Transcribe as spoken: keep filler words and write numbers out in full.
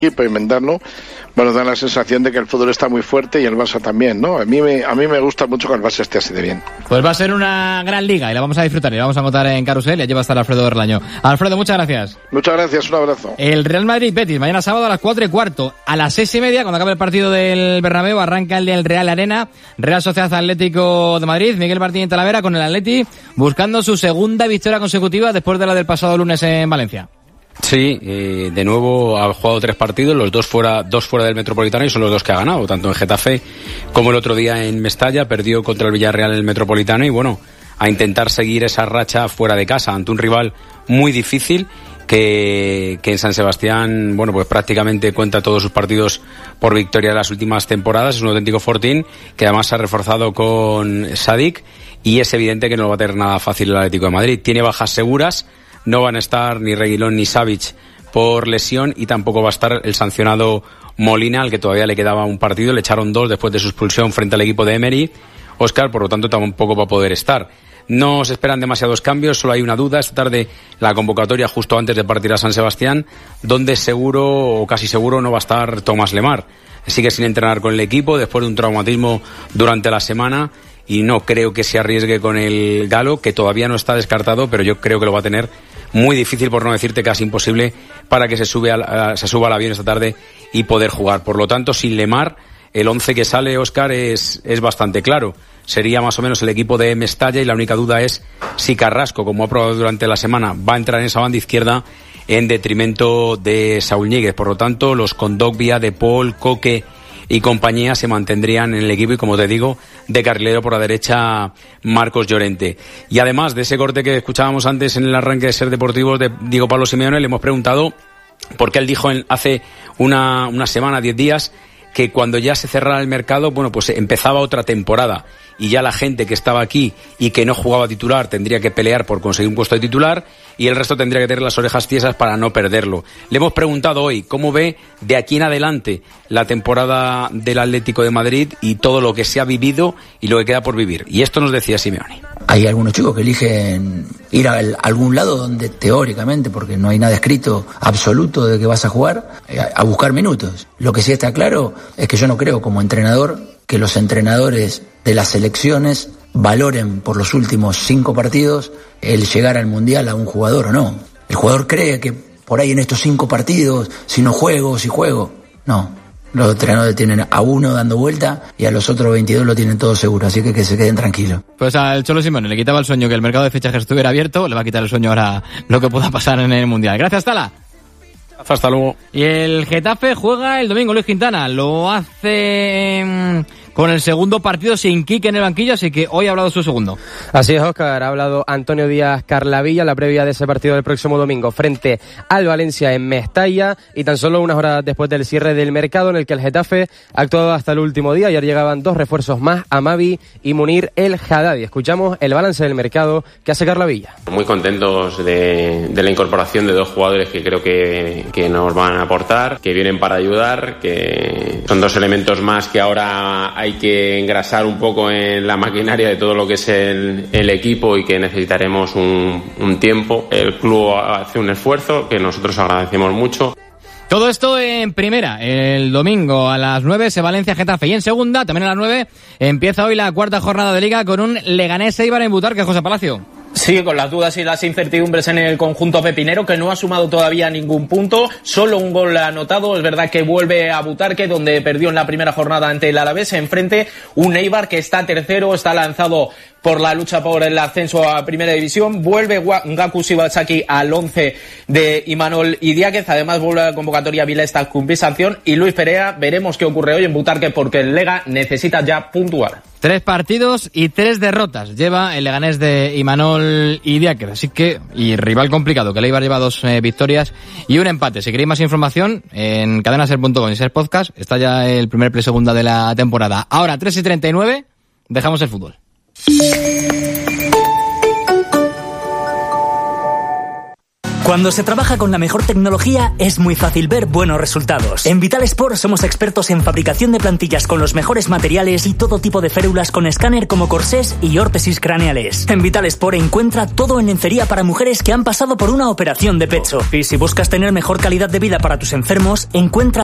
equipo, inventarlo, bueno, da la sensación de que el fútbol está muy fuerte y el Barça también, ¿no? A mí me, a mí me gusta mucho que el Barça esté así de bien. Pues va a ser una gran liga y la vamos a disfrutar y la vamos a montar en Carrusel y allí va a estar Alfredo Berlaño. Alfredo, muchas gracias. Muchas gracias, un abrazo. El Real Madrid-Betis, mañana sábado a las cuatro y cuarto. A las seis y media, cuando acabe el partido del Bernabéu, arranca el del Real Arena, Real Sociedad Atlético de Madrid, Miguel Martín Talavera con el Atleti, buscando su segunda victoria consecutiva después de la del pasado lunes en Valencia. Sí, eh, de nuevo ha jugado tres partidos, los dos fuera, dos fuera del Metropolitano y son los dos que ha ganado, tanto en Getafe como el otro día en Mestalla, perdió contra el Villarreal en el Metropolitano y bueno, a intentar seguir esa racha fuera de casa ante un rival muy difícil que, que en San Sebastián, bueno, pues prácticamente cuenta todos sus partidos por victoria de las últimas temporadas, es un auténtico fortín que además se ha reforzado con Sadik y es evidente que no va a tener nada fácil el Atlético de Madrid, tiene bajas seguras. No van a estar ni Reguilón ni Savic por lesión y tampoco va a estar el sancionado Molina, al que todavía le quedaba un partido. Le echaron dos después de su expulsión frente al equipo de Emery. Óscar, por lo tanto, tampoco va a poder estar. No se esperan demasiados cambios, solo hay una duda. Esta tarde la convocatoria justo antes de partir a San Sebastián, donde seguro o casi seguro no va a estar Tomás Lemar. Sigue sin entrenar con el equipo después de un traumatismo durante la semana y no creo que se arriesgue con el Galo, que todavía no está descartado, pero yo creo que lo va a tener muy difícil, por no decirte casi imposible, para que se, sube al, a, se suba al avión esta tarde y poder jugar. Por lo tanto, sin Lemar, el once que sale, Óscar, es, es bastante claro. Sería más o menos el equipo de Mestalla y la única duda es si Carrasco, como ha probado durante la semana, va a entrar en esa banda izquierda en detrimento de Saúl Ñíguez. Por lo tanto, los Kondogbia, De Paul, Coque y compañía se mantendrían en el equipo y, como te digo, de carrilero por la derecha Marcos Llorente. Y además de ese corte que escuchábamos antes en el arranque de Ser Deportivos de Diego Pablo Simeone, le hemos preguntado por qué él dijo en, hace una, una semana, diez días, que cuando ya se cerrara el mercado, bueno, pues empezaba otra temporada y ya la gente que estaba aquí y que no jugaba titular tendría que pelear por conseguir un puesto de titular y el resto tendría que tener las orejas tiesas para no perderlo. Le hemos preguntado hoy cómo ve de aquí en adelante la temporada del Atlético de Madrid y todo lo que se ha vivido y lo que queda por vivir. Y esto nos decía Simeone. Hay algunos chicos que eligen ir a algún lado donde teóricamente, porque no hay nada escrito absoluto de que vas a jugar, a buscar minutos. Lo que sí está claro es que yo no creo como entrenador que los entrenadores de las selecciones valoren por los últimos cinco partidos el llegar al Mundial a un jugador o no. El jugador cree que por ahí en estos cinco partidos, si no juego, si juego. No, los entrenadores tienen a uno dando vuelta y a los otros veintidós lo tienen todo seguro, así que que se queden tranquilos. Pues al Cholo Simeone le quitaba el sueño que el mercado de fichajes estuviera abierto, le va a quitar el sueño ahora lo que pueda pasar en el Mundial. Gracias, Tala. Hasta luego. Y el Getafe juega el domingo, Luis Quintana. Lo hace mmm, con el segundo partido sin Quique en el banquillo, así que hoy ha hablado su segundo. Así es, Óscar. Ha hablado Antonio Díaz Carlavilla, la previa de ese partido del próximo domingo frente al Valencia en Mestalla y tan solo unas horas después del cierre del mercado en el que el Getafe ha actuado hasta el último día. Ayer llegaban dos refuerzos más, Amavi y Munir El Haddadi. Escuchamos el balance del mercado que hace Carlavilla. Muy contentos de, de la incorporación de dos jugadores que creo que que nos van a aportar, que vienen para ayudar, que son dos elementos más que ahora hay que engrasar un poco en la maquinaria de todo lo que es el, el equipo y que necesitaremos un, un tiempo. El club hace un esfuerzo que nosotros agradecemos mucho. Todo esto en primera, el domingo a las nueve se Valencia Getafe y en segunda, también a las nueve, empieza hoy la cuarta jornada de Liga con un Leganés Eibar en Butarque, José Palacio. Sí, con las dudas y las incertidumbres en el conjunto pepinero, que no ha sumado todavía ningún punto, solo un gol anotado. Es verdad que vuelve a Butarque, donde perdió en la primera jornada ante el Alavés, enfrente un Eibar que está tercero, está lanzado por la lucha por el ascenso a Primera División. Vuelve Ngaku Shibazaki al once de Imanol Idiáquez. Además vuelve a la convocatoria Vilesta cumplir sanción. Y Luis Perea, veremos qué ocurre hoy en Butarque porque el Lega necesita ya puntuar. Tres partidos y tres derrotas lleva el Leganés de Imanol Idiáquez. Así que, y rival complicado, que el Eibar lleva dos eh, victorias y un empate. Si queréis más información, en cadenaser punto com y Ser Podcast está ya el primer pre-segunda de la temporada. Ahora, tres y treinta y nueve, dejamos el fútbol. Cuando se trabaja con la mejor tecnología, es muy fácil ver buenos resultados. En Vital Sport somos expertos en fabricación de plantillas con los mejores materiales y todo tipo de férulas con escáner como corsés y órtesis craneales. En Vital Sport encuentra todo en lencería para mujeres que han pasado por una operación de pecho. Y si buscas tener mejor calidad de vida para tus enfermos, encuentra